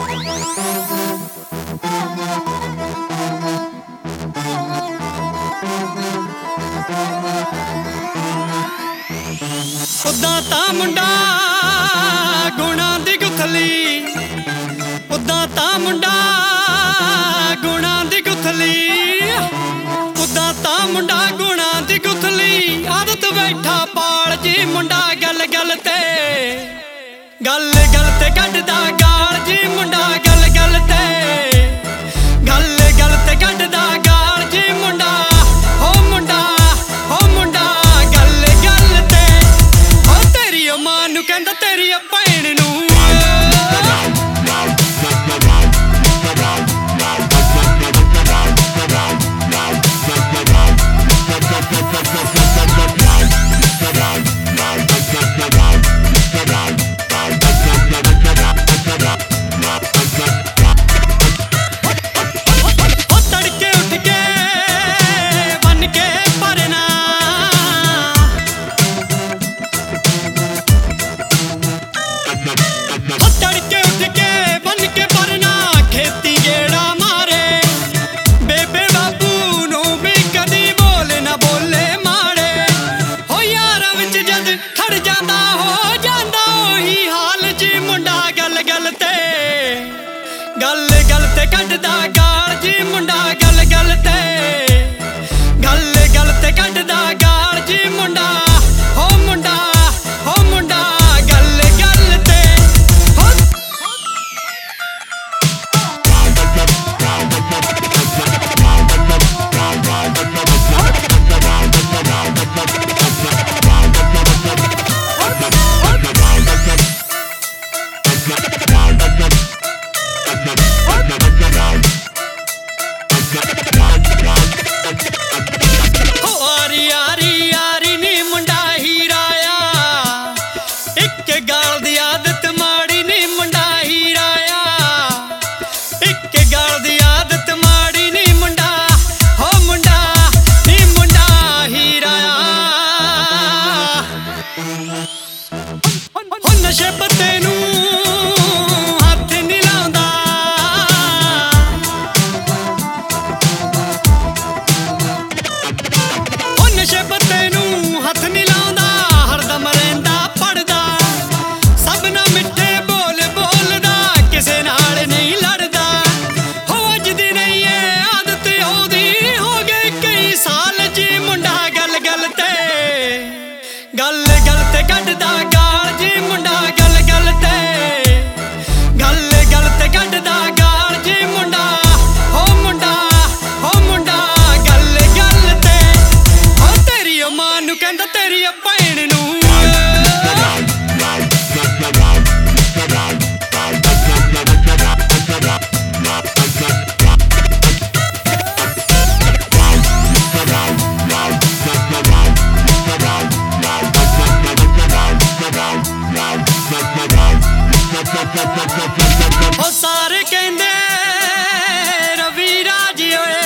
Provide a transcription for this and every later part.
उदां तां मुंडा गुणां दी गुथली, उदां तां मुंडा गुणां दी गुथली, उदां तां मुंडा गुणां दी गुथली। आदत बैठा पाल जी मुंडा गल गल ते कड्डदा गाल जी मुंडा गल गल ते कड्डदा गाल जी मुंडा। हो मुंडा गल गल ते हो तेरी मां नूं कहंदा तेरी भैण नूं। गल ते कड्डदा गाल जी मुंडा गल गल ते कड्डदा गाल जी मुंडा। हो मुंडा गल गल ते हो नशे पत्ते नूं हथ नी लाउंदा, ओ नशे पत्ते नूं हथ नी लाउंदा। हरदम रहिंदा पढ़दा सबना मिठे बोल बोलदा, किसे नाल नहीं लड़दा। हो अज दी नहीं है आदत ओदी हो गई कई साल जी मुंडा गल गल ते कड्डदा गाल जी मुंडा गल गल ते कड्डदा गाल जी मुंडा। हो मुंडा गल गल ते हो तेरी मां नूं कहंदा तेरी भैण नूं। हो सारे कहंदे रवि राज ओए,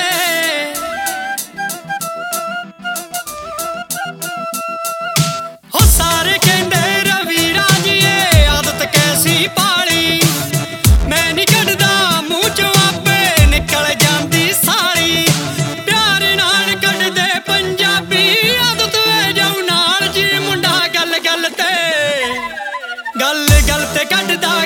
हो सारे कहंदे रवि राज ये आदत कैसी पाली। मैं नहीं कड्डदा मूंह चों आपे निकल जांदी साली। प्यार नाल कड्डदे पंजाबी आदत वे जाऊ नाल जी मुंडा गल गल ते कड्डदा